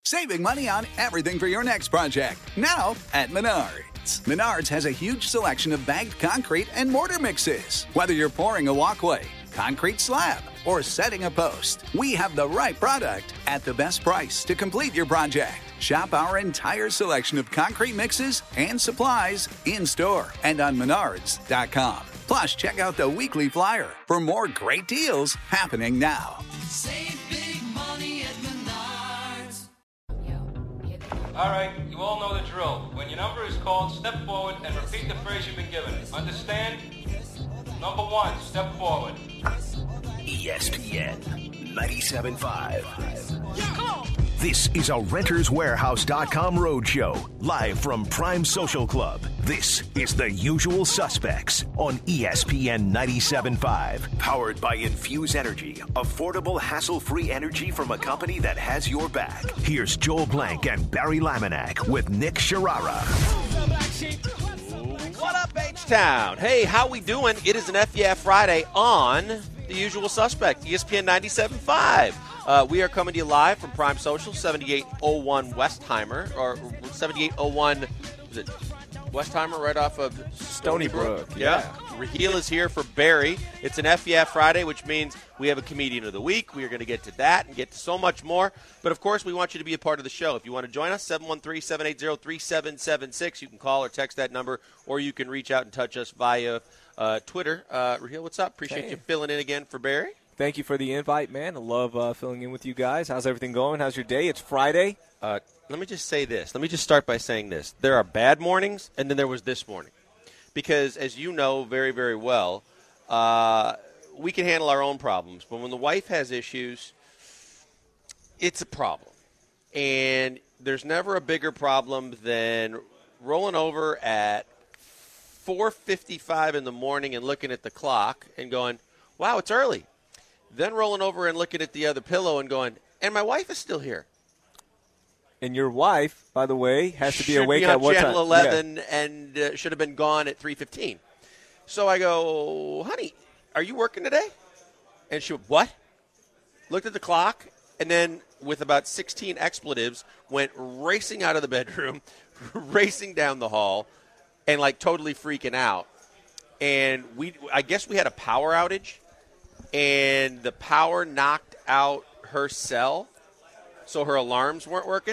Saving money on everything for your next project. Now at Menards. Menards has a huge selection of bagged concrete and mortar mixes. Whether you're pouring a walkway, concrete slab, or setting a post, we have the right product at the best price to complete your project. Shop our entire selection of concrete mixes and supplies in-store and on Menards.com. Plus, check out the weekly flyer for more great deals happening now. Save big money at Menards. All right, you all know the drill. When your number is called, step forward and repeat the phrase you've been given. Understand? Number 1, step forward. ESPN 97.5. This is a RentersWarehouse.com roadshow, live from Prime Social Club. This is The Usual Suspects on ESPN 97.5. Powered by Infuse Energy, affordable, hassle-free energy from a company that has your back. Here's Joel Blank and Barry Laminack with Nick Sharara. What up, H-Town? Hey, how we doing? It is an FYF Friday on The Usual Suspect, ESPN 97.5. We are coming to you live from Prime Social, 7801 Westheimer, or 7801, is it Westheimer, right off of Stony Brook? Yeah. Raheel is here for Barry. It's an FYF Friday, which means we have a Comedian of the Week. We are going to get to that and get to so much more. But, of course, we want you to be a part of the show. If you want to join us, 713-780-3776. You can call or text that number, or you can reach out and touch us via Twitter. Raheel, what's up? Appreciate you filling in again for Barry. Thank you for the invite, man. I love filling in with you guys. How's everything going? How's your day? It's Friday. Let me just say this. Let me just start by saying this. There are bad mornings, and then there was this morning. Because, as you know very, very well, we can handle our own problems. But when the wife has issues, it's a problem. And there's never a bigger problem than rolling over at 4:55 in the morning and looking at the clock and going, wow, it's early. Then rolling over and looking at the other pillow and going, and my wife is still here. And your wife, by the way, has to be awake at what time? Channel 11 and should have been gone at 3:15. So I go, honey, are you working today? And she went, what? Looked at the clock, and then with about 16 expletives, went racing out of the bedroom, racing down the hall, and like totally freaking out. And I guess we had a power outage, and the power knocked out her cell, so her alarms weren't working.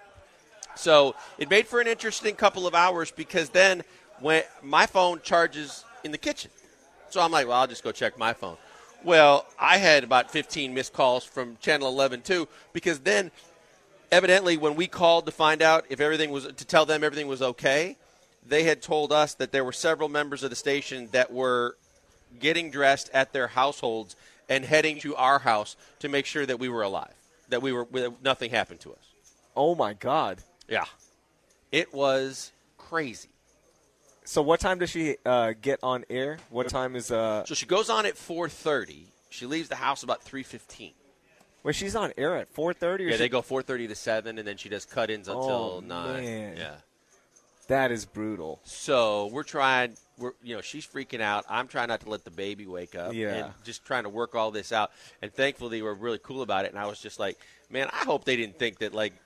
So it made for an interesting couple of hours because then when my phone charges in the kitchen. So I'm like, well, I'll just go check my phone. Well, I had about 15 missed calls from Channel 11 too, because then evidently when we called to find out if everything was, to tell them everything was okay, they had told us that there were several members of the station that were getting dressed at their households and heading to our house to make sure that we were alive, that nothing happened to us. Oh, my God. Yeah. It was crazy. So what time does she get on air? What time is So she goes on at 4:30. She leaves the house about 3:15. Wait, she's on air at 4:30? Yeah, they go 4:30 to 7, and then she does cut-ins until 9. Man. Yeah. That is brutal. So she's freaking out. I'm trying not to let the baby wake up. Yeah. And just trying to work all this out. And thankfully, they were really cool about it. And I was just like, man, I hope they didn't think that, like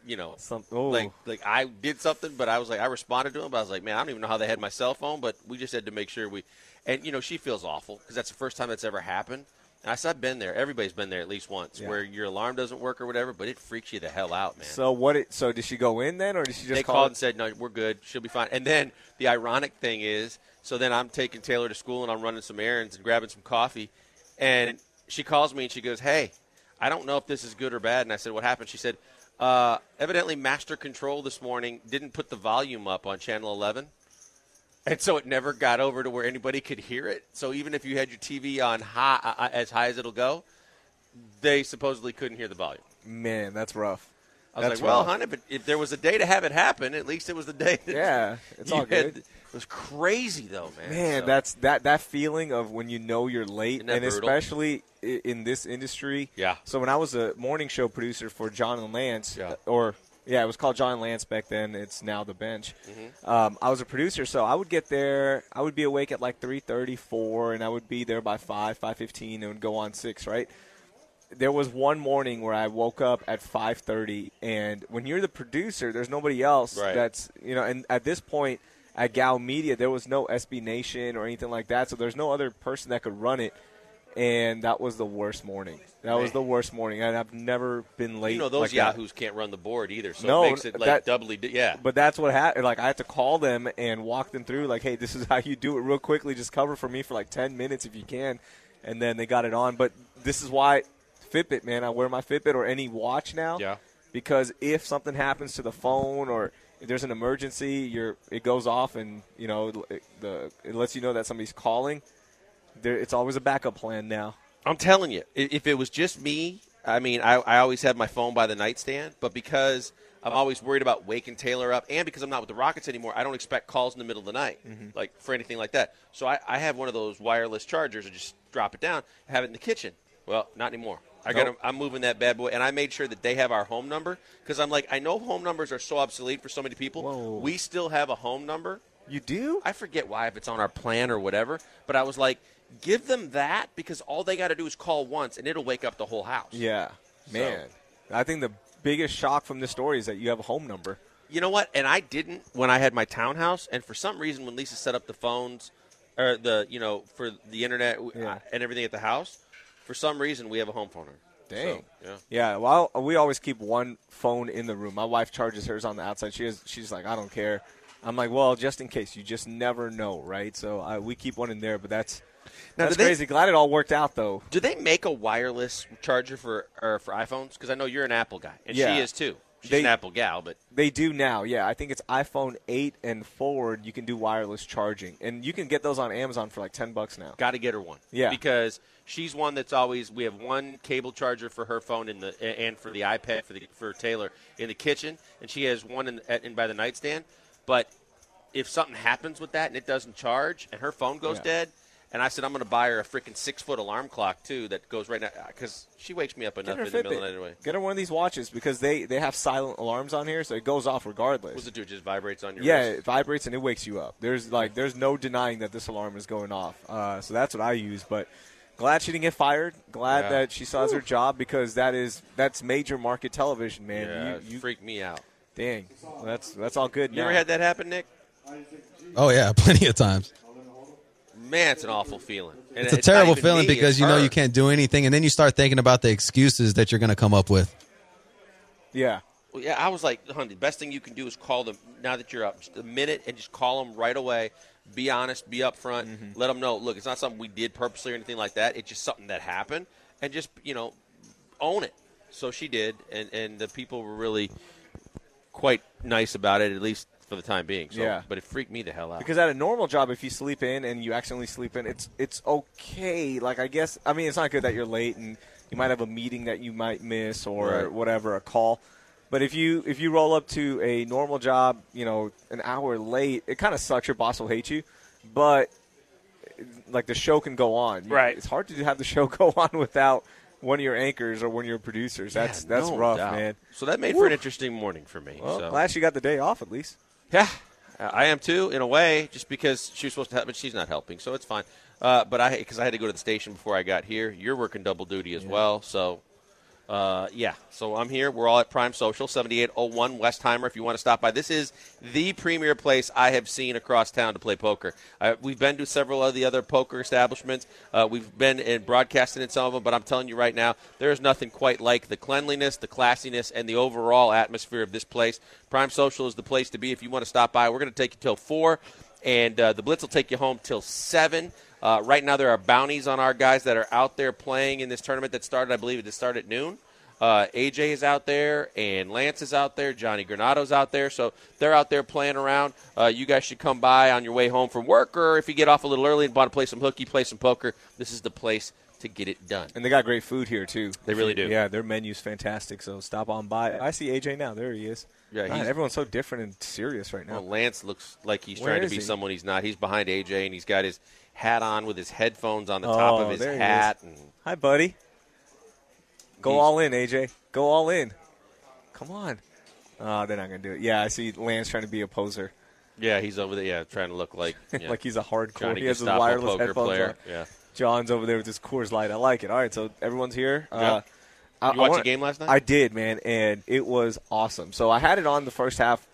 I did something. But I was like, I responded to them. But I was like, man, I don't even know how they had my cell phone. But we just had to make sure and she feels awful because that's the first time that's ever happened. And I said, I've been there. Everybody's been there at least once where your alarm doesn't work or whatever, but it freaks you the hell out, man. So did she go in then, or did she just They called and said, no, we're good. She'll be fine. And then the ironic thing is, so then I'm taking Taylor to school and I'm running some errands and grabbing some coffee. And she calls me and she goes, hey, I don't know if this is good or bad. And I said, what happened? She said, evidently Master Control this morning didn't put the volume up on Channel 11. And so it never got over to where anybody could hear it. So even if you had your TV on as high as it'll go, they supposedly couldn't hear the volume. Man, that's rough. I was like, well, honey, but if there was a day to have it happen, at least it was the day. Yeah, it's all good. It was crazy, though, man. Man, that's that feeling of when you know you're late, and brutal? especially in this industry. Yeah. So when I was a morning show producer for John and Lance, it was called John and Lance back then. It's now The Bench. Mm-hmm. I was a producer, so I would get there. I would be awake at like 3:34, and I would be there by 5:15, and would go on 6, right? there was one morning where I woke up at 5:30, and when you're the producer, there's nobody else that's, and at this point at Gal Media, there was no SB Nation or anything like that, so there's no other person that could run it, and that was the worst morning. That was the worst morning, and I've never been late. Those like yahoos can't run the board either, so no, it makes it doubly, But that's what happened. Like, I had to call them and walk them through, like, hey, this is how you do it real quickly. Just cover for me for like 10 minutes if you can, and then they got it on. But this is why Fitbit, man, I wear my Fitbit or any watch now. Yeah. Because if something happens to the phone or if there's an emergency, it goes off and, it lets you know that somebody's calling. It's always a backup plan now. I'm telling you, if it was just me, I mean, I always have my phone by the nightstand, but because I'm always worried about waking Taylor up, and because I'm not with the Rockets anymore, I don't expect calls in the middle of the night, like for anything like that. So I have one of those wireless chargers and just drop it down, have it in the kitchen. Well, not anymore. I'm moving that bad boy, and I made sure that they have our home number because I'm like, I know home numbers are so obsolete for so many people. Whoa. We still have a home number. You do? I forget why, if it's on our plan or whatever, but I was like, give them that because all they got to do is call once, and it'll wake up the whole house. Yeah, man. I think the biggest shock from this story is that you have a home number. You know what? And I didn't when I had my townhouse, and for some reason when Lisa set up the phones or for the internet and everything at the house, for some reason we have a home phone number. Dang. So, yeah. Well, we always keep one phone in the room. My wife charges hers on the outside. She's like, I don't care. I'm like, well, just in case. You just never know, right? So we keep one in there, but that's crazy. Glad it all worked out, though. Do they make a wireless charger for iPhones? Because I know you're an Apple guy, and she is too. She's an Apple gal, but they do now. Yeah, I think it's iPhone 8 and forward. You can do wireless charging, and you can get those on Amazon for like $10 now. Got to get her one. Yeah, because she's one that's always. We have one cable charger for her phone and for the iPad for Taylor in the kitchen, and she has one in by the nightstand. But if something happens with that and it doesn't charge, and her phone goes dead. And I said, I'm going to buy her a freaking 6-foot alarm clock, too, that goes right now. Because she wakes me up enough in the middle of the night anyway. Get her one of these watches because they have silent alarms on here, so it goes off regardless. What's it do? It just vibrates on your wrist? Yeah, it vibrates and it wakes you up. There's no denying that this alarm is going off. So that's what I use. But glad she didn't get fired. Glad that she still has her job because that's major market television, man. Yeah, you freaked me out. Dang. Well, that's all good now. You ever had that happen, Nick? Oh, yeah, plenty of times. Man, it's an awful feeling. And it's a terrible feeling because you know you can't do anything, and then you start thinking about the excuses that you're going to come up with. Yeah. Well, yeah, I was like, honey, the best thing you can do is call them now that you're up. Just a minute and just call them right away. Be honest, be upfront. Let them know, look, it's not something we did purposely or anything like that. It's just something that happened. And just, own it. So she did, and the people were really quite nice about it, at least for the time being. So, but it freaked me the hell out. Because at a normal job, if you sleep in and you accidentally sleep in, it's okay. Like, it's not good that you're late and you might have a meeting that you might miss or whatever, a call. But if you roll up to a normal job, an hour late, it kind of sucks. Your boss will hate you. But, like, the show can go on. Right. It's hard to have the show go on without one of your anchors or one of your producers. That's rough, man. So that made for an interesting morning for me. Well, glad she got the day off at least. Yeah, I am too, in a way, just because she was supposed to help, but she's not helping, so it's fine. But because I had to go to the station before I got here. You're working double duty as well, so so I'm here. We're all at Prime Social, 7801 Westheimer, if you want to stop by. This is the premier place I have seen across town to play poker. We've been to several of the other poker establishments. We've been in broadcasting in some of them, but I'm telling you right now, there is nothing quite like the cleanliness, the classiness, and the overall atmosphere of this place. Prime Social is the place to be if you want to stop by. We're going to take you till 4, and the Blitz will take you home till 7. Right now there are bounties on our guys that are out there playing in this tournament that started, I believe, it started at noon. AJ is out there, and Lance is out there. Johnny Granado's out there. So they're out there playing around. You guys should come by on your way home from work, or if you get off a little early and want to play some hooky, play some poker, this is the place to get it done. And they got great food here, too. They really do. Yeah, their menu's fantastic, so stop on by. I see AJ now. There he is. Yeah, everyone's so different and serious right now. Well, Lance looks like he's trying to be someone he's not. He's behind AJ, and he's got his hat on with his headphones on the top of his hat. Hi, buddy. Go all in, AJ. Go all in. Come on. Oh, they're not going to do it. Yeah, I see Lance trying to be a poser. Yeah, he's over there, trying to look like like he's a hardcore. He has his wireless headphones on. Yeah. John's over there with his Coors Light. I like it. All right, so everyone's here. You watched the game last night? I did, man, and it was awesome. So I had it on the first half.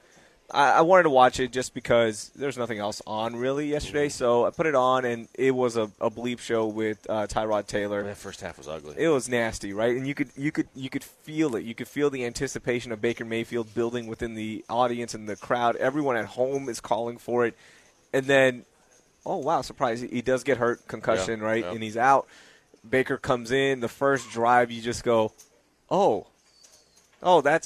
I wanted to watch it just because there's nothing else on really yesterday. So I put it on, and it was a bleep show with Tyrod Taylor. That first half was ugly. It was nasty, right? And you could feel it. You could feel the anticipation of Baker Mayfield building within the audience and the crowd. Everyone at home is calling for it. And then, oh wow, surprise! He does get hurt, concussion, right? Yeah. And he's out. Baker comes in. The first drive, you just go, oh. Oh, that's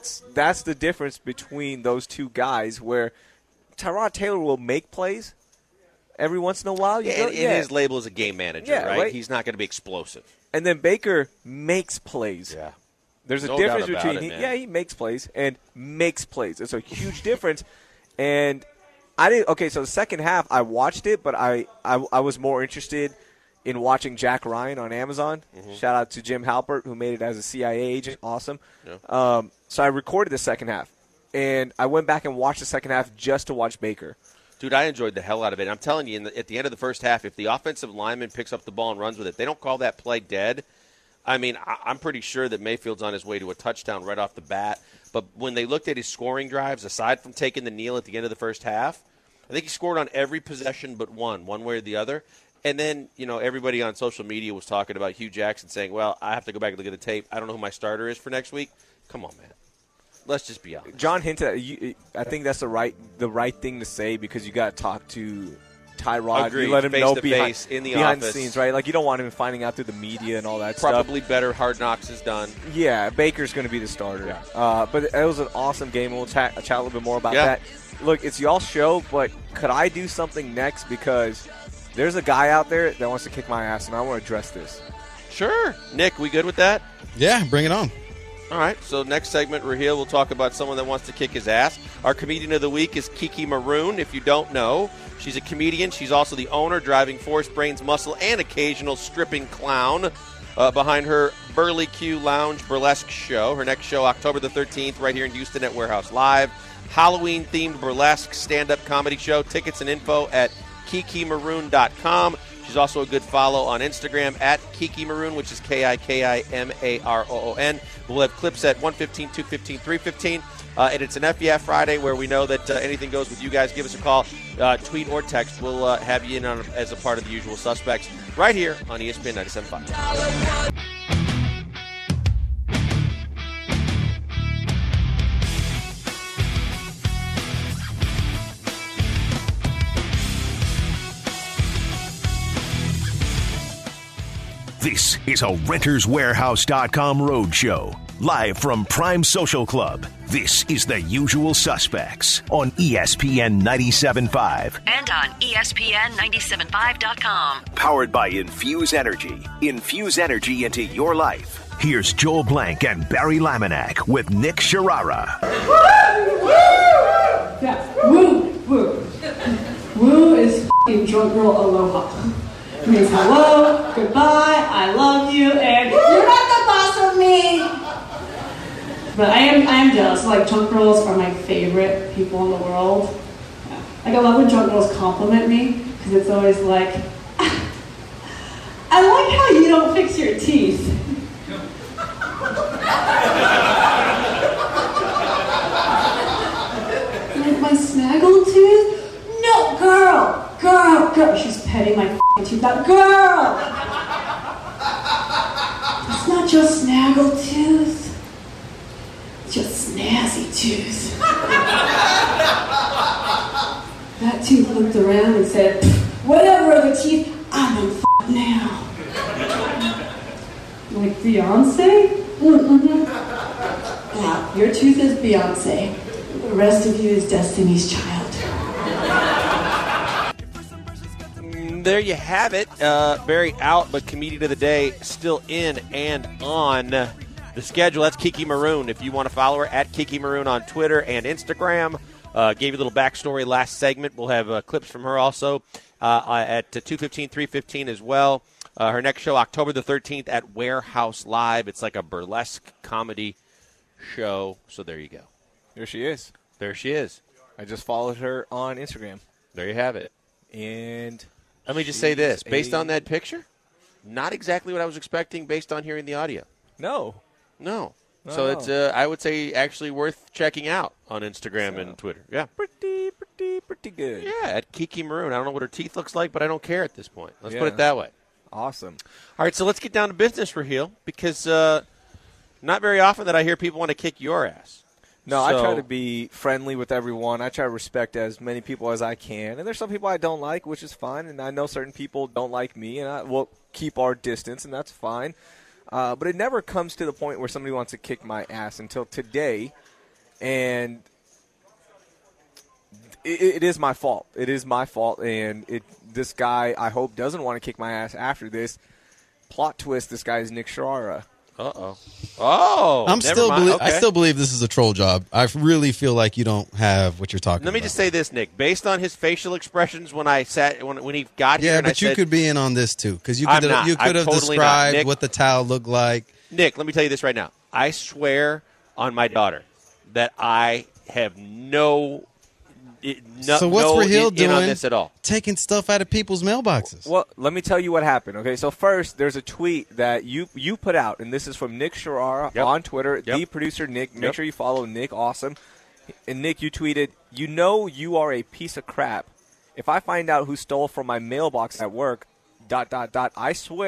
the difference between those two guys where Tyrod Taylor will make plays every once in a while. And his label is a game manager, right? He's not going to be explosive. And then Baker makes plays. Yeah. There's a No difference doubt about between it, he makes plays and makes plays. It's a huge difference. And I didn't. Okay, so the second half I watched it, but I was more interested in watching Jack Ryan on Amazon. Mm-hmm. Shout out to Jim Halpert, who made it as a CIA agent. Awesome. Yeah. So I recorded the second half, and I went back and watched the second half just to watch Baker. Dude, I enjoyed the hell out of it. I'm telling you, at the end of the first half, if the offensive lineman picks up the ball and runs with it, they don't call that play dead. I mean, I'm pretty sure that Mayfield's on his way to a touchdown right off the bat. But when they looked at his scoring drives, aside from taking the kneel at the end of the first half, I think he scored on every possession but one way or the other. And then, everybody on social media was talking about Hugh Jackson saying, well, I have to go back and look at the tape. I don't know who my starter is for next week. Come on, man. Let's just be honest. John hinted. I think that's the right thing to say because you got to talk to Tyrod. Agreed. You let him Face know to behind face in the behind office. the scenes, right? Like you don't want him finding out through the media and all that stuff. Probably better Hard Knocks is done. Yeah, Baker's going to be the starter. Yeah. But it was an awesome game, and we'll chat a little bit more about Yeah. that. Look, it's y'all's show, but could I do something next? Because there's a guy out there that wants to kick my ass, and I want to address this. Sure. Nick, we good with that? Yeah, bring it on. All right, so next segment, Raheel, we'll talk about someone that wants to kick his ass. Our comedian of the week is Kiki Maroon, if you don't know. She's a comedian. She's also the owner, driving force, brains, muscle, and occasional stripping clown behind her Burley Q Lounge burlesque show. Her next show, October the 13th, right here in Houston at Warehouse Live. Halloween-themed burlesque stand-up comedy show. Tickets and info at kikimaroon.com. She's also a good follow on Instagram at Kiki Maroon, which is KIKIMAROON. We'll have clips at 1:15, 2:15, 3:15. And it's an FBF Friday where we know that anything goes with you guys. Give us a call, tweet, or text. We'll have you in on as a part of the usual suspects right here on ESPN 97.5. This is a RentersWarehouse.com roadshow. Live from Prime Social Club, this is The Usual Suspects on ESPN 97.5. And on ESPN975.com. Powered by Infuse Energy. Infuse energy into your life. Here's Joel Blank and Barry Laminack with Nick Sharara. Yeah, woo, woo. Woo is f***ing drunk girl aloha. It means hello, goodbye, I love you, and you're not the boss of me. But I am jealous. Like, drunk girls are my favorite people in the world. Yeah. Like, I love when drunk girls compliment me, because it's always like, I like how you don't fix your teeth. Like my snaggle tooth? No, girl. She's petting my f***ing tooth out. Girl! It's not just snaggle tooth. It's just snazzy tooth. That tooth looked around and said, whatever other teeth, I'm gonna f*** now. Like Beyonce? Mm-hmm. Yeah, your tooth is Beyonce. The rest of you is Destiny's Child. There you have it. Barry out, but comedian of the day still in and on the schedule. That's Kiki Maroon. If you want to follow her, at Kiki Maroon on Twitter and Instagram. Gave you a little backstory last segment. We'll have clips from her also at 2:15, 3:15 as well. Her next show, October the 13th at Warehouse Live. It's like a burlesque comedy show. So there you go. There she is. There she is. I just followed her on Instagram. There you have it. And let me just say this. Based on that picture, not exactly what I was expecting based on hearing the audio. No. No. So it's, I would say, actually worth checking out on Instagram and Twitter. Yeah. Pretty good. Yeah, at Kiki Maroon. I don't know what her teeth looks like, but I don't care at this point. Let's put it that way. Awesome. All right, so let's get down to business, Raheel, because not very often that I hear people want to kick your ass. No, I try to be friendly with everyone. I try to respect as many people as I can. And there's some people I don't like, which is fine. And I know certain people don't like me, and I will keep our distance, and that's fine. But it never comes to the point where somebody wants to kick my ass until today. And it is my fault. It is my fault. And this guy, I hope, doesn't want to kick my ass after this. Plot twist, this guy is Nick Sharara. Uh-oh. Oh, I still believe this is a troll job. I really feel like you don't have what you're talking about. Let me just say this, Nick. Based on his facial expressions when he got here, yeah, and but you could be in on this too, because you I'm could not. have I'm totally not. described Nick, what the towel looked like. Nick, let me tell you this right now. I swear on my daughter that I have no So what's Raheel doing on this at all? Taking stuff out of people's mailboxes? Well, let me tell you what happened. Okay, so first, there's a tweet that you put out, and this is from Nick Sharara on Twitter, the producer Nick. Make sure you follow Nick. Awesome. And Nick, you tweeted, "You know you are a piece of crap. If I find out who stole from my mailbox at work, ... I swear ...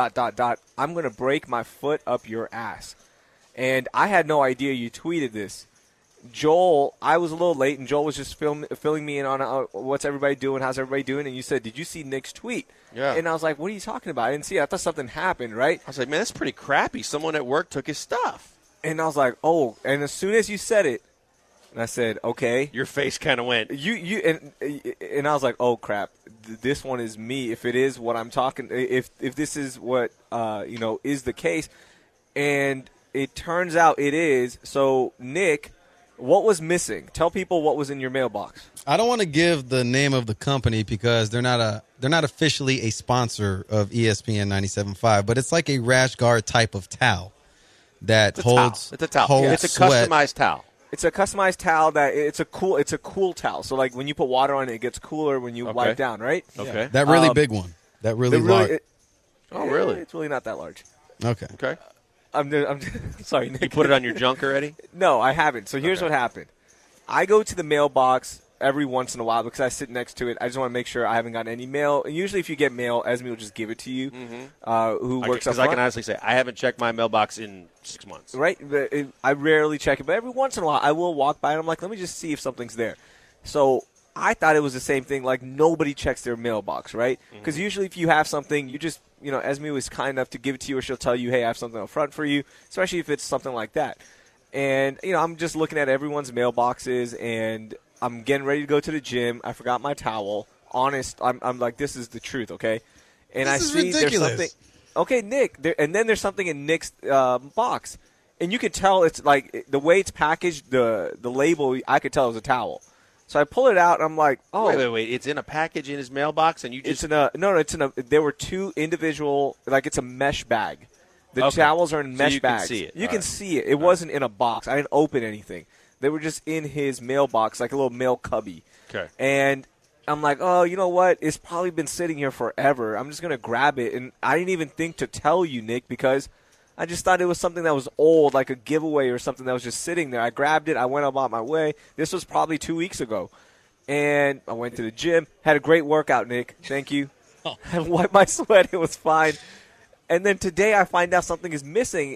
I'm going to break my foot up your ass." And I had no idea you tweeted this. Joel, I was a little late, and Joel was just filling me in on what's everybody doing, how's everybody doing, and you said, "Did you see Nick's tweet?" Yeah. And I was like, "What are you talking about? I didn't see it. I thought something happened, right?" I was like, man, that's pretty crappy. Someone at work took his stuff. And I was like, "Oh," and as soon as you said it, and I said, "Okay." Your face kind of went. And I was like, "Oh, crap. This one is me. If it is what I'm talking, if this is what, is the case." And it turns out it is. So, Nick, what was missing? Tell people what was in your mailbox. I don't want to give the name of the company because they're not officially a sponsor of ESPN 97.5, but it's like a rash guard type of towel that holds. It's a towel. Holds It's a sweat. customized towel. It's a customized towel that it's a cool towel. So like when you put water on it, it gets cooler when you wipe down, right? Okay. That really big one. That really large. Oh, really? It's really not that large. Okay. Okay. I'm sorry, Nick. You put it on your junk already? No, I haven't. So here's what happened. I go to the mailbox every once in a while because I sit next to it. I just want to make sure I haven't gotten any mail. And usually if you get mail, Esme will just give it to you, who works up Because I can honestly say I haven't checked my mailbox in 6 months. Right? I rarely check it, but every once in a while I will walk by and I'm like, let me just see if something's there. So I thought it was the same thing, like nobody checks their mailbox, right? Because usually if you have something, you just, Esme was kind enough to give it to you, or she'll tell you, hey, I have something up front for you, especially if it's something like that. And, I'm just looking at everyone's mailboxes, and I'm getting ready to go to the gym. I forgot my towel. Honest, I'm like, this is the truth, okay? And This I is see ridiculous. there's something. Okay, Nick, and then there's something in Nick's box. And you could tell it's like the way it's packaged, the label, I could tell it was a towel. So I pull it out, and I'm like, oh. Wait. It's in a package in his mailbox, and you just... there were two individual, like it's a mesh bag. The towels are in mesh bags. Can see it. You can see it. It wasn't in a box. I didn't open anything. They were just in his mailbox, like a little mail cubby. Okay. And I'm like, oh, you know what? It's probably been sitting here forever. I'm just going to grab it. And I didn't even think to tell you, Nick, because I just thought it was something that was old, like a giveaway or something that was just sitting there. I grabbed it. I went about my way. This was probably 2 weeks ago. And I went to the gym. Had a great workout, Nick. Thank you. I wiped my sweat. It was fine. And then today I find out something is missing.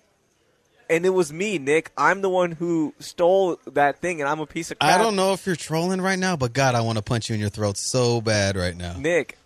And it was me, Nick. I'm the one who stole that thing, and I'm a piece of crap. I don't know if you're trolling right now, but God, I want to punch you in your throat so bad right now. Nick,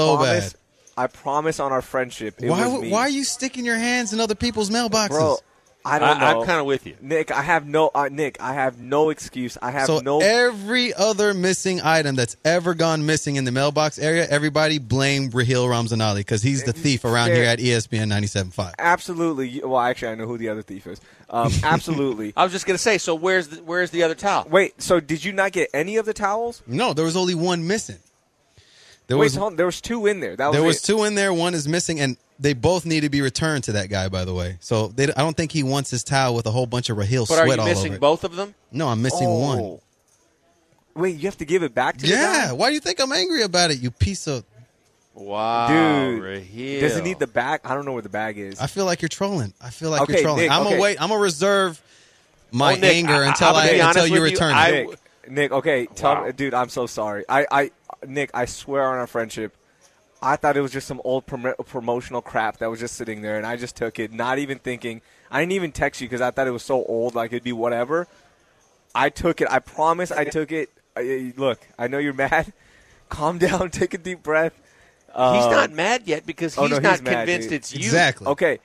I promise on our friendship it was me. Why are you sticking your hands in other people's mailboxes? Bro, I don't know. I'm kind of with you. Nick, I have no excuse. I have no... every other missing item that's ever gone missing in the mailbox area, everybody blame Raheel Ramzanali because he's the thief around here at ESPN 97.5. Absolutely. Well, actually, I know who the other thief is. Absolutely. I was just going to say, so where's the other towel? Wait, so did you not get any of the towels? No, there was only one missing. There was two in there. There was two in there. One is missing, and they both need to be returned to that guy, by the way. So I don't think he wants his towel with a whole bunch of Raheel sweat all over it. But are you missing both of them? No, I'm missing one. Wait, you have to give it back to the guy? Yeah, why do you think I'm angry about it, you piece of... Wow, dude. Raheel. Does it need the bag? I don't know where the bag is. I feel like you're trolling. You're Okay, trolling. Nick, I'm okay. gonna wait. I'm gonna reserve my Nick, anger I'm gonna be honest until you with you, return. Nick, okay, dude, I'm so sorry. Nick, I swear on our friendship, I thought it was just some old promotional crap that was just sitting there, and I just took it, not even thinking. I didn't even text you because I thought it was so old, like it'd be whatever. I took it. I promise I took it. Look, I know you're mad. Calm down. Take a deep breath. He's not mad yet because he's not mad, convinced dude. it's you. Exactly. Okay.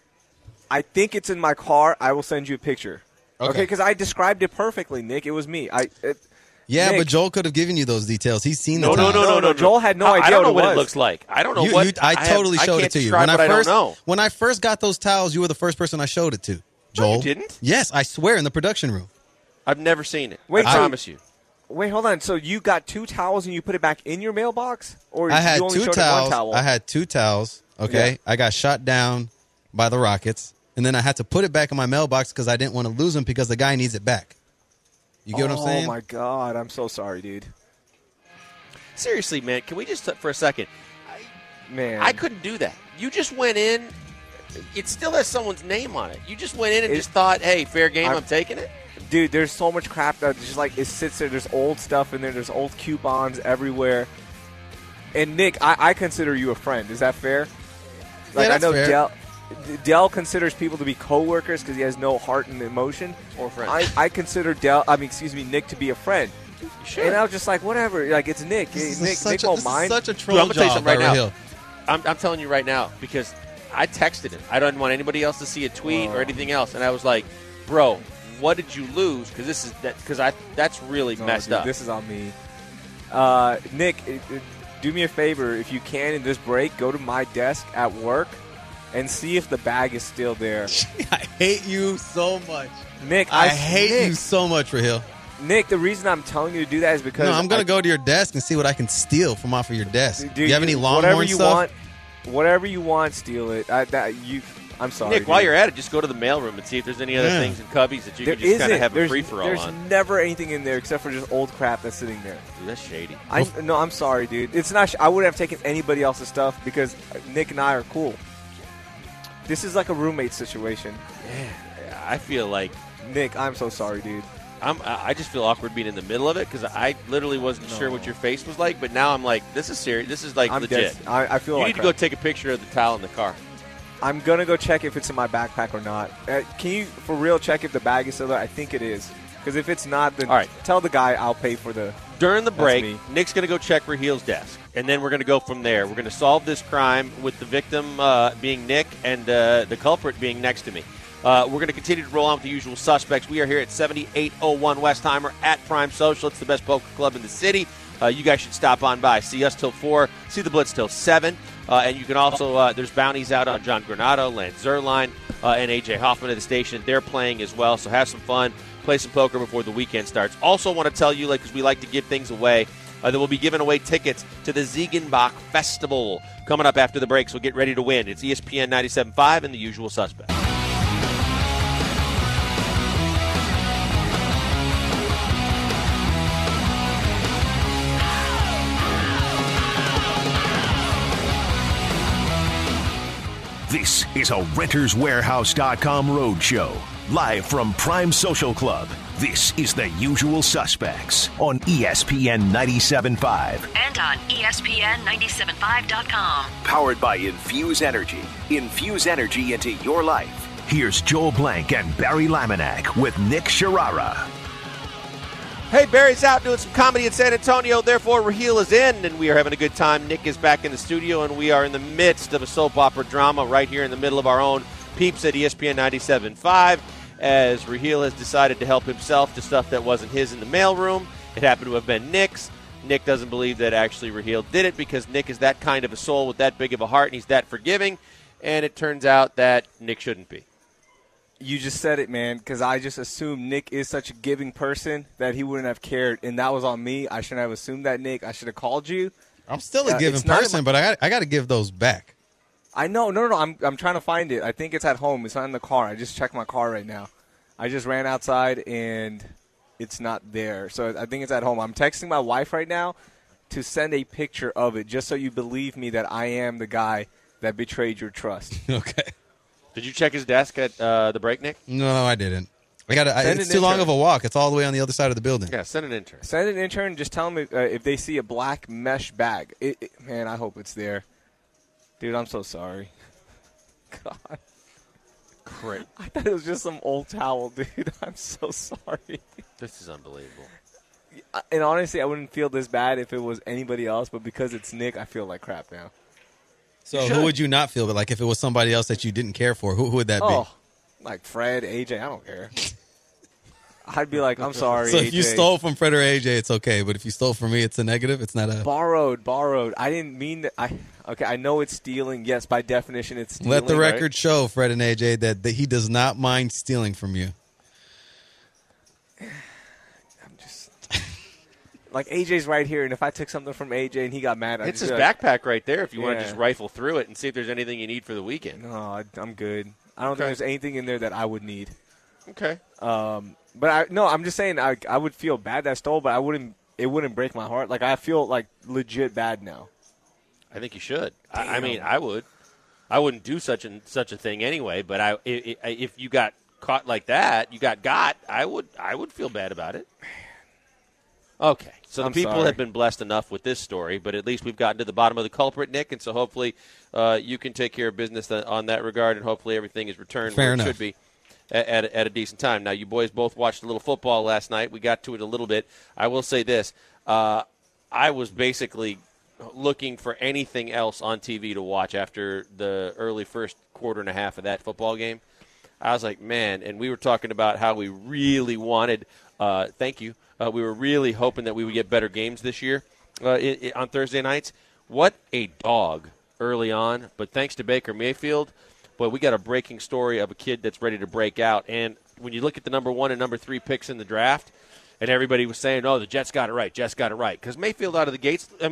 I think it's in my car. I will send you a picture. Okay, because I described it perfectly, Nick. It was me. Yeah, Nick. but Joel could have given you those details. He's seen the No. towels. Joel had no idea I don't know what what it it was. looks like. I don't know You- what. I totally showed can't it to you. describe what I don't know. When I first got those towels, you were the first person I showed it to. Joel. you didn't? Yes, I swear, in the production room. I've never seen it. Wait, I so- promise you. Wait, hold on. So you got 2 towels and you put it back in your mailbox? Or I had you only 2 showed it towels. one towel? I had 2 towels. Okay, Yeah. I got shot down by the Rockets, and then I had to put it back in my mailbox because I didn't want to lose them because the guy needs it back. You get what I'm saying? Oh, my God. I'm so sorry, dude. Seriously, man, can we just for a second? Man. I couldn't do that. You just went in. It still has someone's name on it. You just went in and just thought, "Hey, fair game. I'm taking it." Dude, there's so much crap that just like it sits there. There's old stuff in there. There's old coupons everywhere. And Nick, I consider you a friend. Is that fair? Like that's I know fair. Dell considers people to be coworkers because he has no heart and emotion. Or friends. I consider Nick to be a friend. Sure. And I was just like, whatever. Like it's Nick. This Nick is such a, won't this mind. is such a Dude, troll I'm gonna tell you job something by right now. Raheel. I'm telling you right now because I texted him. I don't want anybody else to see a tweet or anything else, and I was like, "Bro, what did you lose?" Because that's really messed dude, up. This is on me. Nick, do me a favor. If you can, in this break, go to my desk at work and see if the bag is still there. I hate you so much. Nick, I hate Nick, you so much, Raheel. Nick, the reason I'm telling you to do that is because No, I'm going to go to your desk and see what I can steal from off of your desk. Dude, Do you have any whatever Longhorn you stuff? want, whatever you want, steal it. I'm sorry, Nick, dude. while you're at it, just go to the mailroom and see if there's any other Yeah. things in cubbies that you There can just kind isn't. of have a There's- free for all There's on. never anything in there except for just old crap that's sitting there. Dude, that's shady. No, I'm sorry, dude. It's not. I wouldn't have taken anybody else's stuff because Nick and I are cool. This is like a roommate situation. I feel like Nick, I'm so sorry, dude. I just feel awkward being in the middle of it because I literally wasn't sure what your face was like, but now I'm like, this is serious. This is like I'm legit. dead. I feel You like need to crap. go take a picture of the towel in the car. I'm gonna go check if it's in my backpack or not. Can you, for real, check if the bag is still there? I think it is. Because if it's not, then All right. tell the guy I'll pay for the. During the break, me. Nick's going to go check Raheel's desk, and then we're going to go from there. We're going to solve this crime with the victim being Nick and the culprit being next to me. We're going to continue to roll on with the usual suspects. We are here at 7801 Westheimer at Prime Social. It's the best poker club in the city. You guys should stop on by. See us till 4. See the Blitz till 7. And you can also, there's bounties out on John Granado, Lance Zerline, and A.J. Hoffman at the station. They're playing as well, so have some fun. Play some poker before the weekend starts. Also want to tell you, because we like to give things away, that we'll be giving away tickets to the Ziegenbach Festival coming up after the break, so get ready to win. It's ESPN 97.5 and the usual suspects. This is a RentersWarehouse.com roadshow. Live from Prime Social Club, this is The Usual Suspects on ESPN 97.5. And on ESPN975.com. Powered by Infuse Energy. Infuse energy into your life. Here's Joel Blank and Barry Laminack with Nick Sharara. Hey, Barry's out doing some comedy in San Antonio, therefore Raheel is in, and we are having a good time. Nick is back in the studio, and we are in the midst of a soap opera drama right here in the middle of our own peeps at ESPN 97.5, as Raheel has decided to help himself to stuff that wasn't his in the mailroom. It happened to have been Nick's. Nick doesn't believe that actually Raheel did it because Nick is that kind of a soul with that big of a heart, and he's that forgiving, and it turns out that Nick shouldn't be. You just said it, man, because I just assumed Nick is such a giving person that he wouldn't have cared, and that was on me. I shouldn't have assumed that, Nick. I should have called you. I'm still a giving it's not in person, my- but I got to give those back. I know. No. I'm trying to find it. I think it's at home. It's not in the car. I just checked my car right now. I just ran outside, and it's not there. So I think it's at home. I'm texting my wife right now, to send a picture of it just so you believe me that I am the guy that betrayed your trust. Okay. Did you check his desk at the break, Nick? No, I didn't. It's too long of a walk. It's all the way on the other side of the building. Yeah, send an intern. Send an intern. Just tell them if they see a black mesh bag. Man, I hope it's there. Dude, I'm so sorry. God. Great. I thought it was just some old towel, dude. I'm so sorry. This is unbelievable. And honestly, I wouldn't feel this bad if it was anybody else, but because it's Nick, I feel like crap now. So who would you not feel? But like if it was somebody else that you didn't care for, who would that be? Like Fred, AJ, I don't care. I'd be like, I'm sorry, So AJ. if you stole from Fred or AJ, it's okay. But if you stole from me, it's a negative. It's not a... Borrowed. I didn't mean that. I know it's stealing. Yes, by definition, it's stealing. Let the record right? show, Fred and AJ, that he does not mind stealing from you. I'm just... Like, AJ's right here, and if I took something from AJ and he got mad, I'd It's just his be like, backpack right there if you want to Yeah. just rifle through it and see if there's anything you need for the weekend. No, I'm good. I don't think there's anything in there that I would need. Okay. But I'm just saying I would feel bad that I stole, but it wouldn't break my heart. Like, I feel like legit bad now. I think you should. I mean, I would. I wouldn't do such a thing anyway. But if you got caught like that, I would feel bad about it. Okay, so the people sorry. have been blessed enough with this story, but at least we've gotten to the bottom of the culprit, Nick, and so hopefully you can take care of business on that regard, and hopefully everything is returned Fair where enough. it should be at a decent time. Now, you boys both watched a little football last night. We got to it a little bit. I will say this. I was basically looking for anything else on TV to watch after the early first quarter and a half of that football game. I was like, man, and we were talking about how we really wanted thank you. We were really hoping that we would get better games this year on Thursday nights. What a dog early on. But thanks to Baker Mayfield, boy, we got a breaking story of a kid that's ready to break out. And when you look at the number 1 and number 3 picks in the draft, and everybody was saying, oh, the Jets got it right, because Mayfield out of the gates, Sam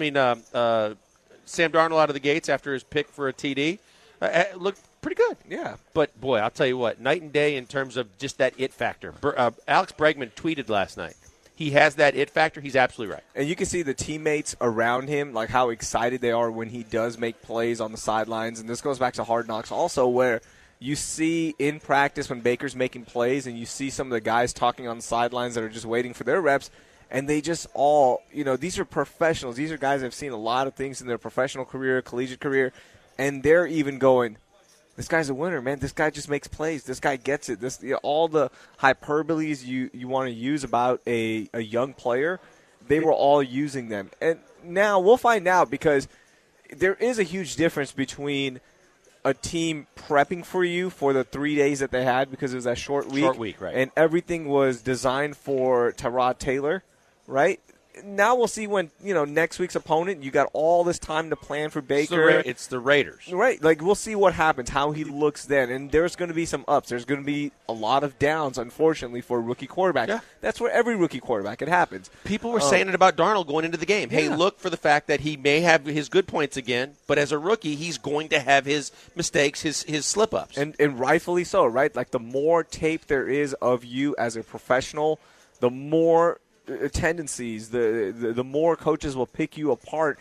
Darnold out of the gates after his pick for a TD, looked pretty good. Yeah. But, boy, I'll tell you what, night and day in terms of just that it factor. Alex Bregman tweeted last night. He has that it factor. He's absolutely right. And you can see the teammates around him, like how excited they are when he does make plays on the sidelines. And this goes back to Hard Knocks also, where you see in practice when Baker's making plays and you see some of the guys talking on the sidelines that are just waiting for their reps. And they just all, these are professionals. These are guys that have seen a lot of things in their professional career, collegiate career. And they're even going, this guy's a winner, man. This guy just makes plays. This guy gets it. All the hyperboles you want to use about a young player, they were all using them. And now we'll find out, because there is a huge difference between a team prepping for you for the 3 days that they had, because it was that short week. Short week, right. And everything was designed for Tyrod Taylor, right? Now we'll see when, next week's opponent, you got all this time to plan for Baker. It's the Raiders. Right. Like, we'll see what happens, how he looks then. And there's going to be some ups. There's going to be a lot of downs, unfortunately, for a rookie quarterback. Yeah. That's where every rookie quarterback, it happens. People were saying it about Darnold going into the game. Hey, Yeah. look for the fact that he may have his good points again, but as a rookie, he's going to have his mistakes, his slip-ups. And rightfully so, right? Like, the more tape there is of you as a professional, the more tendencies, the more coaches will pick you apart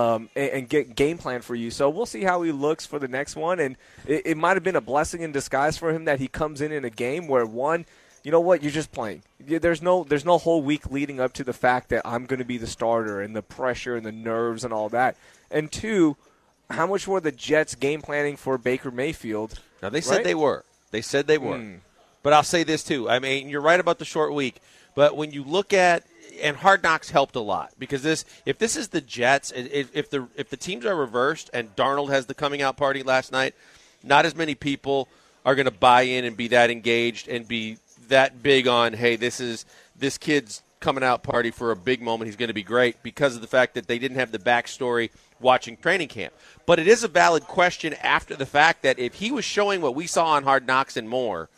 and get game plan for you. So we'll see how he looks for the next one. And it might have been a blessing in disguise for him that he comes in a game where, one, you know what, you're just playing. There's no whole week leading up to the fact that I'm going to be the starter and the pressure and the nerves and all that. And two, how much were the Jets game planning for Baker Mayfield? Now, they said they were. They said they were. But I'll say this, too. I mean, you're right about the short week. But when you look at – and Hard Knocks helped a lot, because if this is the Jets, if the teams are reversed and Darnold has the coming-out party last night, not as many people are going to buy in and be that engaged and be that big on, hey, this kid's coming-out party for a big moment. He's going to be great, because of the fact that they didn't have the backstory watching training camp. But it is a valid question after the fact that if he was showing what we saw on Hard Knocks and more,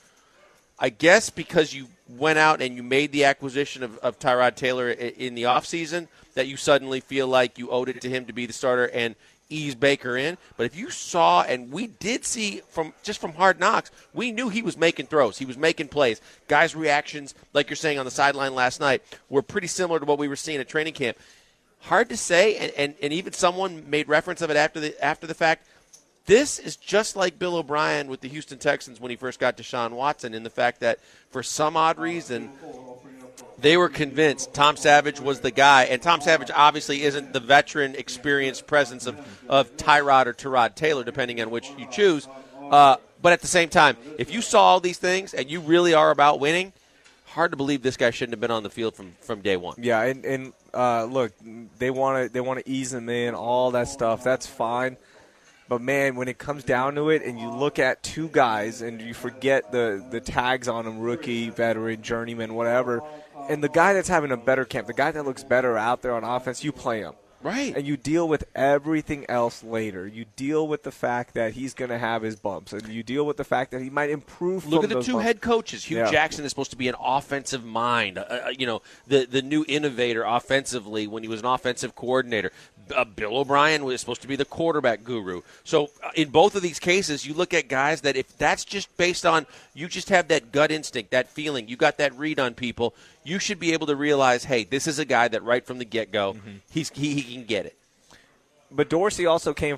I guess because you went out and you made the acquisition of Tyrod Taylor in the offseason, that you suddenly feel like you owed it to him to be the starter and ease Baker in. But if you saw, and we did see from Hard Knocks, we knew he was making throws. He was making plays. Guys' reactions, like you're saying on the sideline last night, were pretty similar to what we were seeing at training camp. Hard to say, and even someone made reference of it after the fact. This is just like Bill O'Brien with the Houston Texans when he first got Deshaun Watson, in the fact that for some odd reason they were convinced Tom Savage was the guy. And Tom Savage obviously isn't the veteran, experienced presence of Tyrod or Tyrod Taylor, depending on which you choose. But at the same time, if you saw all these things and you really are about winning, hard to believe this guy shouldn't have been on the field from day one. Yeah, and look, they want to ease him in, all that stuff. That's fine. But, man, when it comes down to it and you look at two guys and you forget the tags on them, rookie, veteran, journeyman, whatever, and the guy that's having a better camp, the guy that looks better out there on offense, you play him. Right. And you deal with everything else later. You deal with the fact that he's going to have his bumps, and you deal with the fact that he might improve from Look at the those two bumps. head coaches. Hugh Jackson is supposed to be an offensive mind, the new innovator offensively when he was an offensive coordinator. Bill O'Brien was supposed to be the quarterback guru. So in both of these cases, you look at guys that if that's just based on you just have that gut instinct, that feeling, you got that read on people, you should be able to realize, hey, this is a guy that right from the get-go, he can get it. But Dorsey also came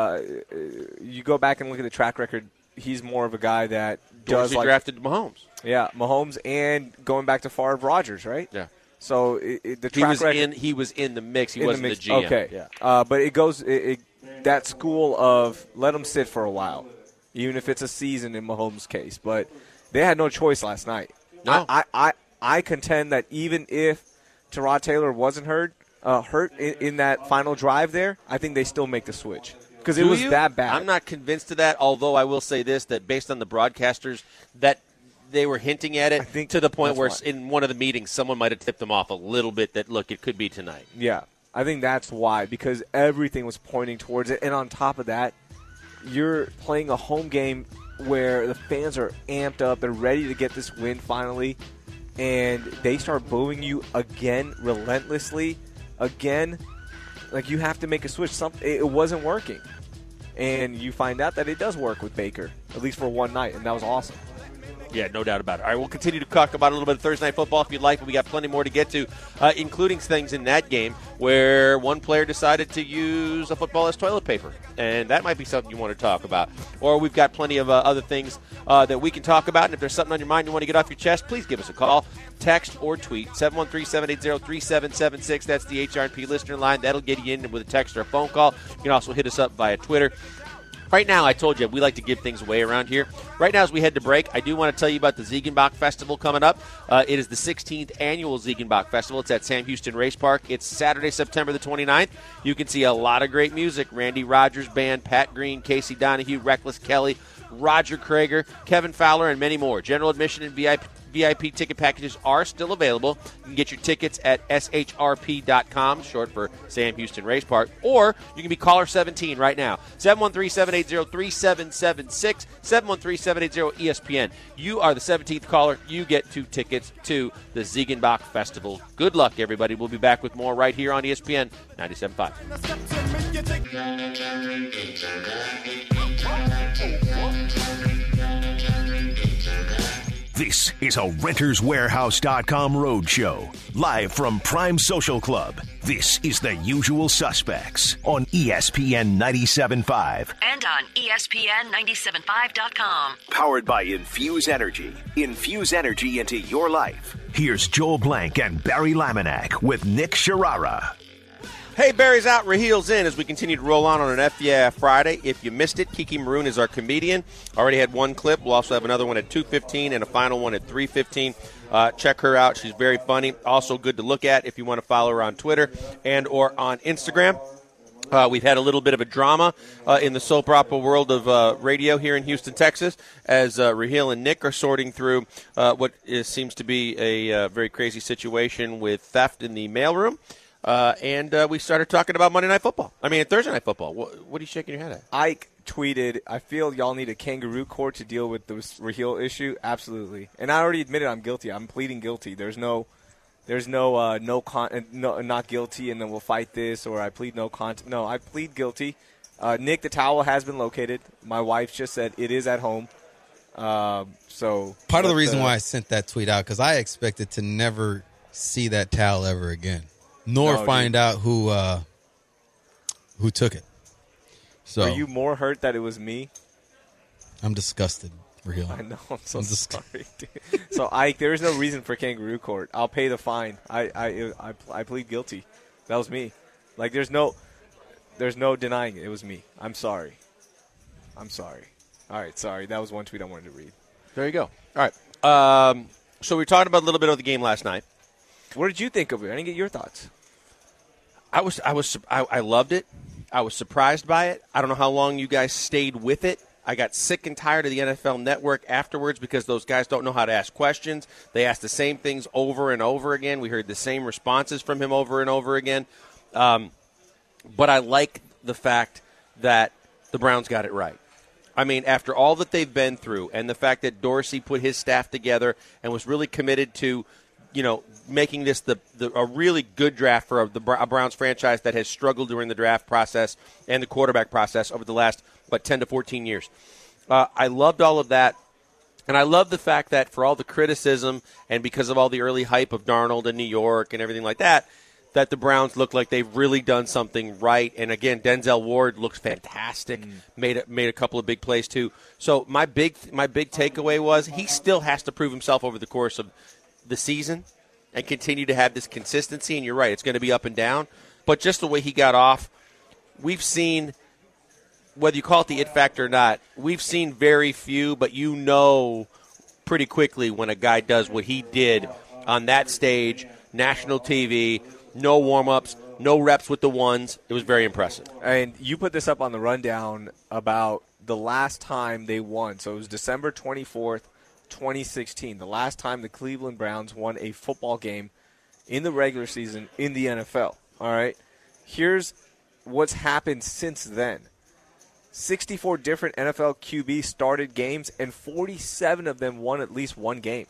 you go back and look at the track record, he's more of a guy that Dorsey does drafted Mahomes. Yeah, Mahomes, and going back to Favre, Rodgers, right? Yeah. So the track record, he was in the mix. He wasn't the GM. Okay. Yeah. But it goes that school of let him sit for a while, even if it's a season in Mahomes' case. But they had no choice last night. No. I contend that even if Tyrod Taylor wasn't hurt in that final drive there, I think they still make the switch because it was that bad. I'm not convinced of that, although I will say this, that based on the broadcasters, that they were hinting at it to the point where in one of the meetings someone might have tipped them off a little bit that, look, it could be tonight. Yeah, I think that's why, because everything was pointing towards it. And on top of that, you're playing a home game where the fans are amped up. They're ready to get this win finally. And they start booing you again, relentlessly, again. Like, you have to make a switch. It wasn't working. And you find out that it does work with Baker, at least for one night, and that was awesome. Yeah, no doubt about it. All right, we'll continue to talk about a little bit of Thursday Night Football if you'd like, but we got plenty more to get to, including things in that game where one player decided to use a football as toilet paper, and that might be something you want to talk about. Or we've got plenty of other things that we can talk about, and if there's something on your mind you want to get off your chest, please give us a call, text, or tweet, 713-780-3776. That's the HRP listener line. That'll get you in with a text or a phone call. You can also hit us up via Twitter. Right now, I told you, we like to give things away around here. Right now, as we head to break, I do want to tell you about the Ziegenbach Festival coming up. It is the 16th annual Ziegenbach Festival. It's at Sam Houston Race Park. It's Saturday, September the 29th. You can see a lot of great music. Randy Rogers Band, Pat Green, Casey Donahue, Reckless Kelly, Roger Krager, Kevin Fowler, and many more. General admission and VIP ticket packages are still available. You can get your tickets at shrp.com, short for Sam Houston Race Park, or you can be caller 17 right now, 713-780-3776, 713-780-ESPN. You are the 17th caller. You get 2 tickets to the Ziegenbach Festival. Good luck, everybody. We'll be back with more right here on ESPN 97.5. This is a RentersWarehouse.com roadshow. Live from Prime Social Club. This is The Usual Suspects on ESPN 97.5. And on ESPN975.com. Powered by Infuse Energy. Infuse energy into your life. Here's Joel Blank and Barry Laminack with Nick Sharara. Hey, Barry's out, Rahil's in as we continue to roll on an F Yeah Friday. If you missed it, Kiki Maroon is our comedian. Already had one clip. We'll also have another one at 2:15 and a final one at 3:15. Check her out. She's very funny. Also good to look at if you want to follow her on Twitter and or on Instagram. We've had a little bit of a drama in the soap opera world of radio here in Houston, Texas, as Rahil and Nick are sorting through what seems to be a very crazy situation with theft in the mailroom. And we started talking about Thursday Night Football. What are you shaking your head at? Ike tweeted, I feel y'all need a kangaroo court to deal with this Rahil issue. Absolutely. And I already admitted I'm guilty. I'm pleading guilty. There's no not guilty and then we'll fight this, or I plead no contest. No, I plead guilty. Nick, the towel has been located. My wife just said it is at home. So part of the reason why I sent that tweet out, because I expected to never see that towel ever again. nor No, find dude. out who took it. So Are you more hurt that it was me? I'm disgusted, real. I know. I'm so I'm just- sorry, dude. So, Ike, there is no reason for kangaroo court. I'll pay the fine. I plead guilty. That was me. Like, there's no denying it. It was me. I'm sorry. I'm sorry. All right, sorry. That was one tweet I wanted to read. There you go. All right. So we talked about a little bit of the game last night. What did you think of it? I didn't get your thoughts. I loved it. I was surprised by it. I don't know how long you guys stayed with it. I got sick and tired of the NFL Network afterwards because those guys don't know how to ask questions. They ask the same things over and over again. We heard the same responses from him over and over again. But I like the fact that the Browns got it right. I mean, after all that they've been through and the fact that Dorsey put his staff together and was really committed to, making this a really good draft for a Browns franchise that has struggled during the draft process and the quarterback process over the last, 10 to 14 years. I loved all of that. And I love the fact that for all the criticism and because of all the early hype of Darnold in New York and everything like that the Browns look like they've really done something right. And, again, Denzel Ward looks fantastic, made a couple of big plays too. So my big takeaway was he still has to prove himself over the course of the season and continue to have this consistency. And you're right, it's going to be up and down. But just the way he got off, we've seen, whether you call it the it factor or not, we've seen very few, but pretty quickly when a guy does what he did on that stage, national TV, no warm-ups, no reps with the ones. It was very impressive. And you put this up on the rundown about the last time they won. So it was December 24th, 2016, the last time the Cleveland Browns won a football game in the regular season in the NFL. All right? Here's what's happened since then. 64 different NFL QBs started games, and 47 of them won at least one game.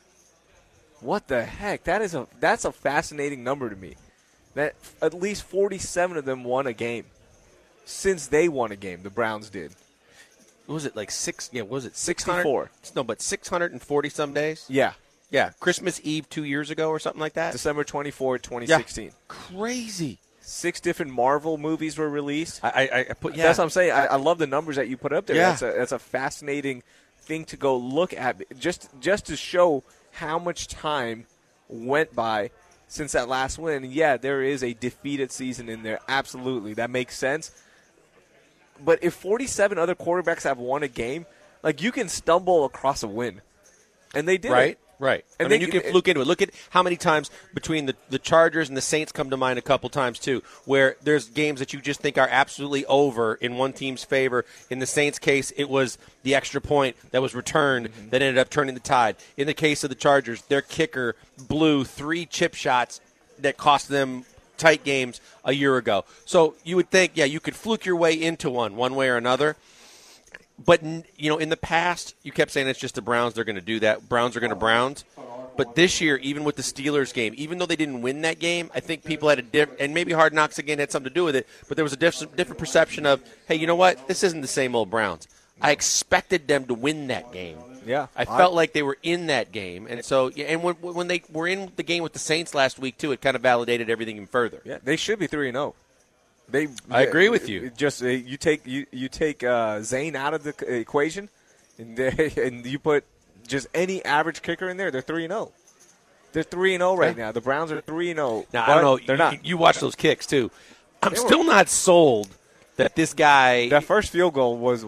What the heck? That's a fascinating number to me. That at least 47 of them won a game since they won a game. The Browns did. What was it, like six? Yeah, what was it 64? No, but 640 some days. Yeah. Yeah, Christmas Eve 2 years ago or something like that. December 24th, 2016. Yeah. Crazy. 6 different Marvel movies were released. I put. Yeah. That's what I'm saying. I love the numbers that you put up there. Yeah. That's a fascinating thing to go look at, just to show how much time went by since that last win. And yeah, there is a defeated season in there. Absolutely, that makes sense. But if 47 other quarterbacks have won a game, like, you can stumble across a win, and they did. Right. it. Right. And I mean, you can fluke into it. Look at how many times between the Chargers and the Saints come to mind a couple times, too, where there's games that you just think are absolutely over in one team's favor. In the Saints' case, it was the extra point that was returned that ended up turning the tide. In the case of the Chargers, their kicker blew 3 chip shots that cost them tight games a year ago. So you would think, yeah, you could fluke your way into one way or another. But, in the past, you kept saying it's just the Browns. They're going to do that. Browns are going to Browns. But this year, even with the Steelers game, even though they didn't win that game, I think people had a different – and maybe Hard Knocks, again, had something to do with it. But there was a different perception of, hey, you know what? This isn't the same old Browns. I expected them to win that game. Yeah. I felt like they were in that game. And so – and when they were in the game with the Saints last week, too, it kind of validated everything even further. Yeah, they should be 3-0. I agree with you. Just you take Zane out of the equation, and you put just any average kicker in there. They're 3-0. They're 3-0 right now. The Browns are 3-0. Now, I don't know. They're not. You watch those kicks too. I'm still not sold that this guy. That first field goal was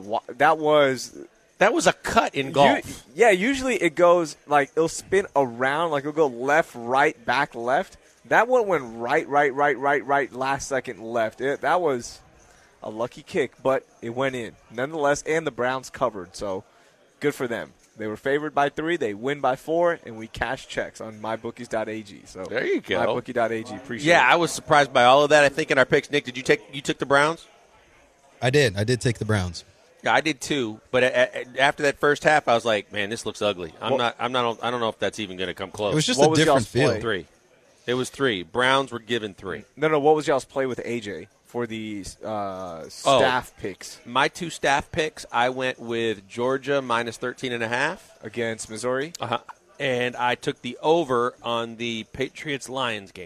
a cut in golf. Usually it goes like it'll spin around, like it'll go left, right, back, left. That one went right, last second left. That was a lucky kick, but it went in nonetheless, and the Browns covered, so good for them. They were favored by 3. They win by 4, and we cash checks on mybookies.ag. So there you go. Mybookie.ag. Appreciate it. Yeah, I was surprised by all of that. I think in our picks, Nick, you took the Browns? I did take the Browns. Yeah, I did too. But after that first half, I was like, man, this looks ugly. I don't know if that's even going to come close. It was just a different field. 3. It was 3. Browns were given 3. No. What was y'all's play with AJ for the staff picks? My 2 staff picks, I went with Georgia minus 13.5 against Missouri. And I took the over on the Patriots-Lions game.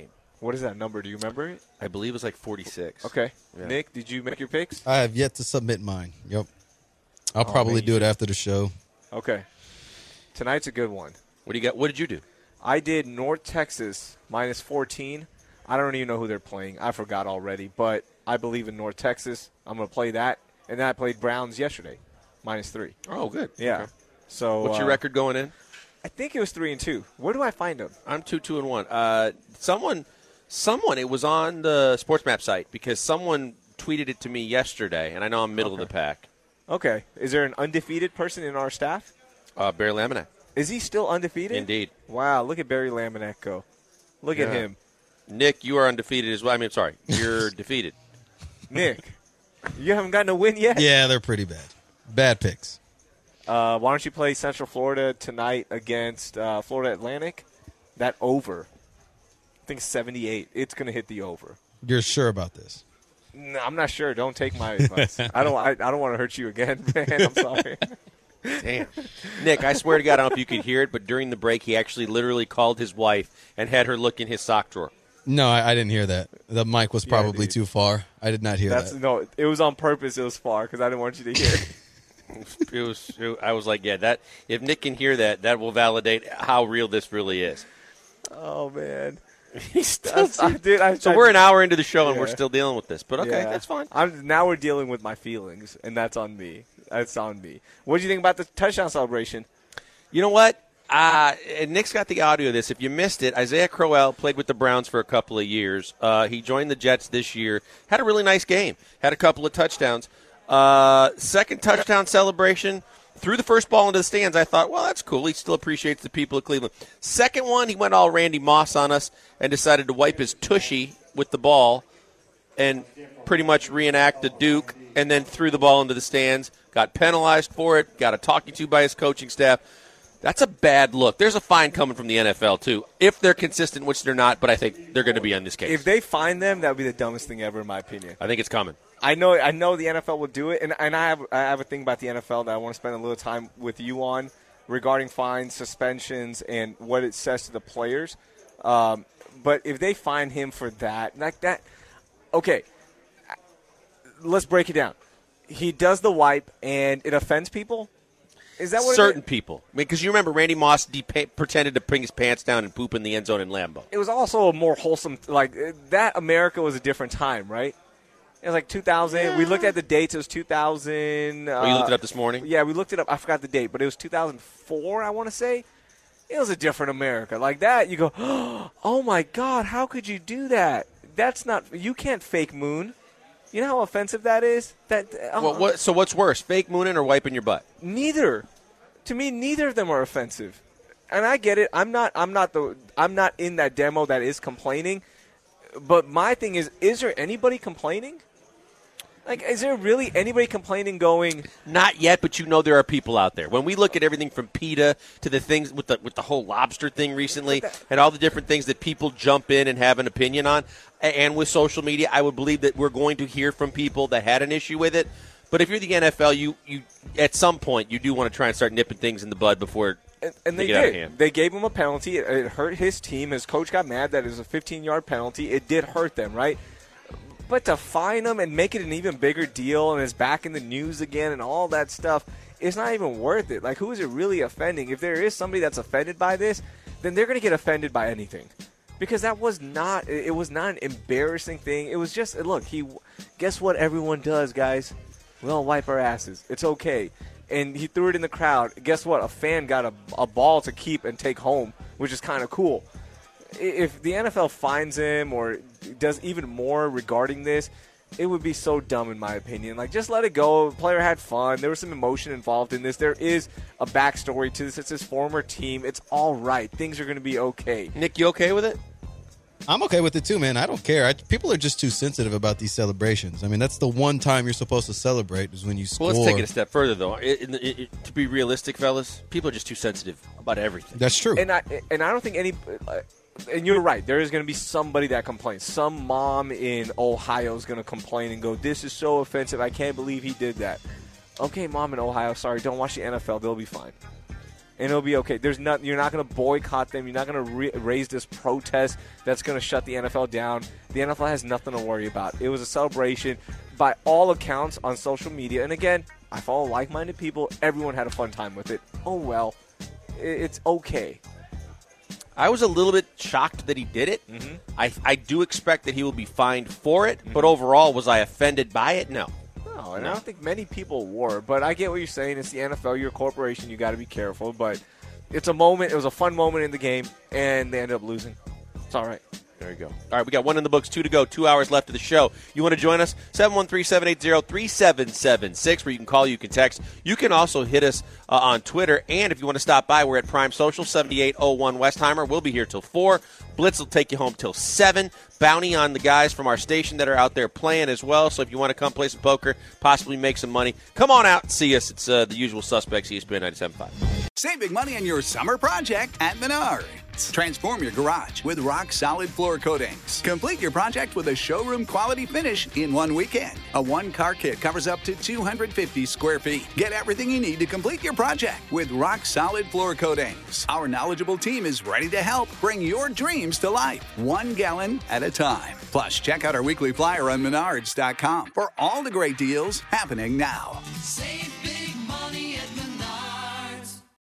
What is that number? Do you remember it? I believe it was like 46. Okay. Yeah. Nick, did you make your picks? I have yet to submit mine. Yep. I'll probably man, do it after the show. Okay. Tonight's a good one. What do you got? What did you do? I did North Texas minus 14. I don't even know who they're playing. I forgot already, but I believe in North Texas. I'm going to play that. And then I played Browns yesterday, minus 3. Oh, good. Yeah. Okay. So What's your record going in? I think it was 3-2. Where do I find them? I'm 2-2-1. Someone. It was on the Sports Map site because someone tweeted it to me yesterday, and I know I'm middle of the pack. Okay. Is there an undefeated person in our staff? Barry Laminack. Is he still undefeated? Indeed. Wow, look at Barry Laminack go. Look at him. Nick, you are undefeated as well. I mean, sorry, you're defeated. Nick, you haven't gotten a win yet? Yeah, they're pretty bad. Bad picks. Why don't you play Central Florida tonight against Florida Atlantic? That over. I think 78. It's going to hit the over. You're sure about this? No, I'm not sure. Don't take my advice. I don't want to hurt you again, man. I'm sorry. Damn. Nick, I swear to God, I don't know if you could hear it, but during the break, he actually literally called his wife and had her look in his sock drawer. No, I didn't hear that. The mic was probably too far. I did not hear that. No, it was on purpose. It was far because I didn't want you to hear it. I was like, yeah, that if Nick can hear that, that will validate how real this really is. Oh, man. So we're an hour into the show, and we're still dealing with this. But, okay, that's fine. Now we're dealing with my feelings, and that's on me. That's on me. What do you think about the touchdown celebration? You know what? And Nick's got the audio of this. If you missed it, Isaiah Crowell played with the Browns for a couple of years. He joined the Jets this year. Had a really nice game. Had a couple of touchdowns. Second touchdown celebration. Threw the first ball into the stands. I thought, well, that's cool. He still appreciates the people of Cleveland. Second one, he went all Randy Moss on us and decided to wipe his tushy with the ball and pretty much reenact the Duke, and then threw the ball into the stands. Got penalized for it. Got a talking to by his coaching staff. That's a bad look. There's a fine coming from the NFL, too, if they're consistent, which they're not, but I think they're going to be on this case. If they find them, that would be the dumbest thing ever, in my opinion. I think it's coming. I know the NFL will do it, and I have a thing about the NFL that I want to spend a little time with you on regarding fines, suspensions, and what it says to the players. But if they fine him for that, like that, okay, let's break it down. He does the wipe, and it offends people? Is that what certain people? I mean, because you remember Randy Moss pretended to bring his pants down and poop in the end zone in Lambeau. It was also a more wholesome, like, that America was a different time, right? It was like 2000. Yeah. We looked at the dates. It was 2000. You looked it up this morning? Yeah, we looked it up. I forgot the date, but it was 2004, I want to say. It was a different America. Like that, you go, oh, my God, how could you do that? That's not – you can't fake moon. You know how offensive that is? So what's worse, fake mooning or wiping your butt? Neither. To me, neither of them are offensive. And I get it. I'm not in that demo that is complaining. But my thing is there anybody complaining? Like, is there really anybody complaining going? Not yet, but you know there are people out there. When we look at everything from PETA to the things with the whole lobster thing recently and all the different things that people jump in and have an opinion on, and with social media, I would believe that we're going to hear from people that had an issue with it. But if you're the NFL, you at some point you do want to try and start nipping things in the bud before and they get out of did. hand. They gave him a penalty. It hurt his team. His coach got mad that it was a 15-yard penalty. It did hurt them, right? But to fine him and make it an even bigger deal and it's back in the news again and all that stuff, it's not even worth it. Like, who is it really offending? If there is somebody that's offended by this, then they're going to get offended by anything. Because that was not – it was not an embarrassing thing. It was just – look, guess what everyone does, guys? We all wipe our asses. It's okay. And he threw it in the crowd. Guess what? A fan got a ball to keep and take home, which is kind of cool. If the NFL finds him or does even more regarding this, it would be so dumb in my opinion. Like, just let it go. The player had fun. There was some emotion involved in this. There is a backstory to this. It's his former team. It's all right. Things are going to be okay. Nick, you okay with it? I'm okay with it too, man. I don't care. People are just too sensitive about these celebrations. I mean, that's the one time you're supposed to celebrate is when you score. Well, let's take it a step further, though. To be realistic, fellas, people are just too sensitive about everything. That's true. And I don't think any and you're right. There is going to be somebody that complains. Some mom in Ohio is going to complain and go, this is so offensive. I can't believe he did that. Okay, mom in Ohio, sorry, don't watch the NFL. They'll be fine. and it'll be okay. You're not going to boycott them. You're not going to raise this protest that's going to shut the NFL down. The NFL has nothing to worry about. It was a celebration by all accounts on social media. And again, I follow like-minded people. Everyone had a fun time with it. Oh, well, it's okay. I was a little bit shocked that he did it. Mm-hmm. I do expect that he will be fined for it, but overall, was I offended by it? No. No, and I don't think many people were, but I get what you're saying. It's the NFL. You're a corporation. You got to be careful, but it's a moment. It was a fun moment in the game, and they ended up losing. It's all right. There you go. All right, we got 1 in the books, 2 to go, 2 hours left of the show. You want to join us? 713-780-3776, where you can call, you can text. You can also hit us on Twitter, and if you want to stop by, we're at Prime Social, 7801 Westheimer. We'll be here till 4. Blitz will take you home till 7. Bounty on the guys from our station that are out there playing as well. So if you want to come play some poker, possibly make some money, come on out and see us. It's the usual suspects, ESPN 97.5. Save big money on your summer project at Menards. Transform your garage with rock-solid floor coatings. Complete your project with a showroom-quality finish in one weekend. A one-car kit covers up to 250 square feet. Get everything you need to complete your project with rock-solid floor coatings. Our knowledgeable team is ready to help bring your dreams to life, 1 gallon at a time. Plus, check out our weekly flyer on Menards.com for all the great deals happening now. Save